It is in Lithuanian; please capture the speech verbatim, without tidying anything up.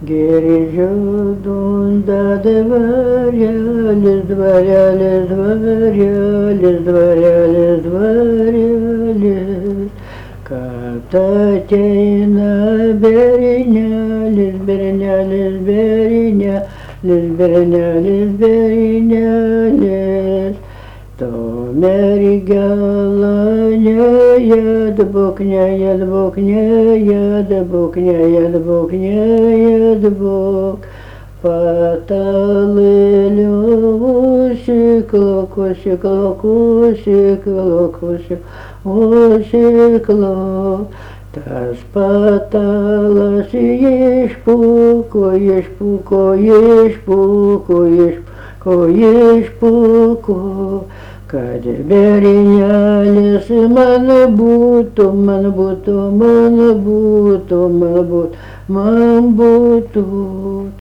Girdžiu dunda dvarelis, dvarelis, dvarelis, dvarelis, dvarelis, kad ateina bernelis, bernelis, bernelis, bernelis, bernelis. To mergela neėdbuk, neėdbuk, neėdbuk, neėdbuk, neėdbuk. Patalėliu užsiklok, užsiklok, užsiklok, užsiklok. Tas patalas išpuko, išpuko, išpuko, išpuko, išpuko. Kad bernelis man būtų, man būtų, man būtų, man būtų, man būtų.